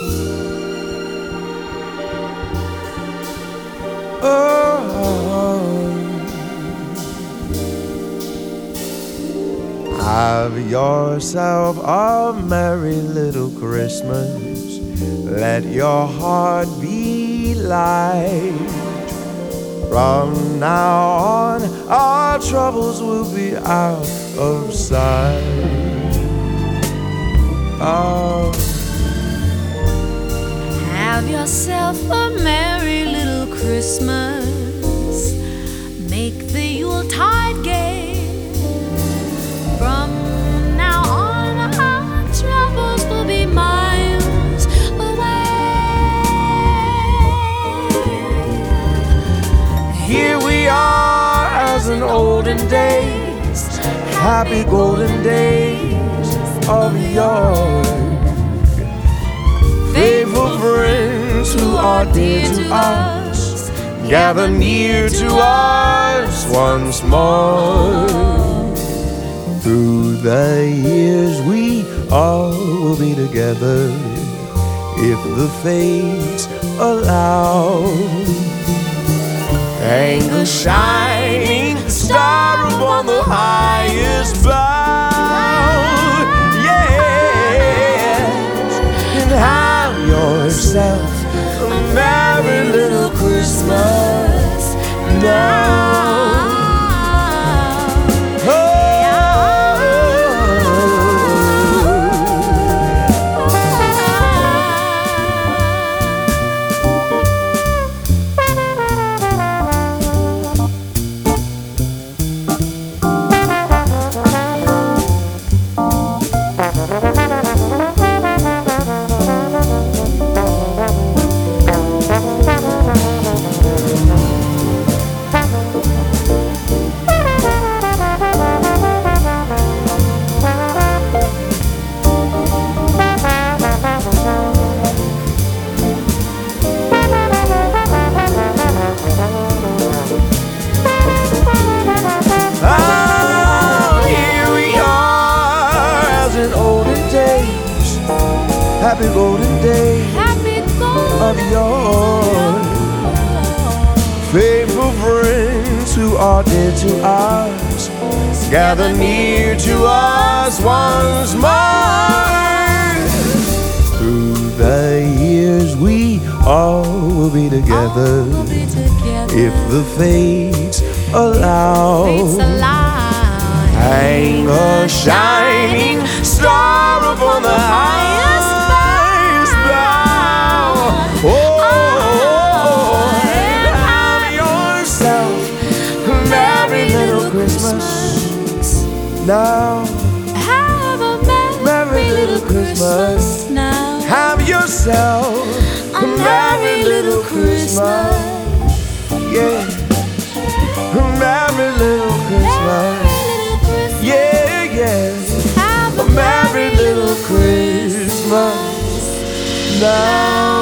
Have yourself a merry little Christmas. Let your heart be light. From now on, our troubles will be out of sight. Oh. Have yourself a merry little Christmas. Make the Yuletide gay. From now on, our troubles will be miles away. Here we are as in olden days, happy golden days of yore. Faithful friends who are dear to us, gather near to us once more. Through the years we all will be together, if the fates allow. Hang a shining star upon the highest bough. Yes, and have yourself a merry little Christmas now. Happy golden days of yore. Faithful friends who are dear to us, gather near to us once more. Through the years we all will be together, if the fates allow. Hang a shining star upon the highest bough. Oh, and have yourself a merry little Christmas now. Have a merry little Christmas now. Have yourself a merry little Christmas. Yeah, a merry little Christmas. Yeah, yeah, a merry little Christmas now.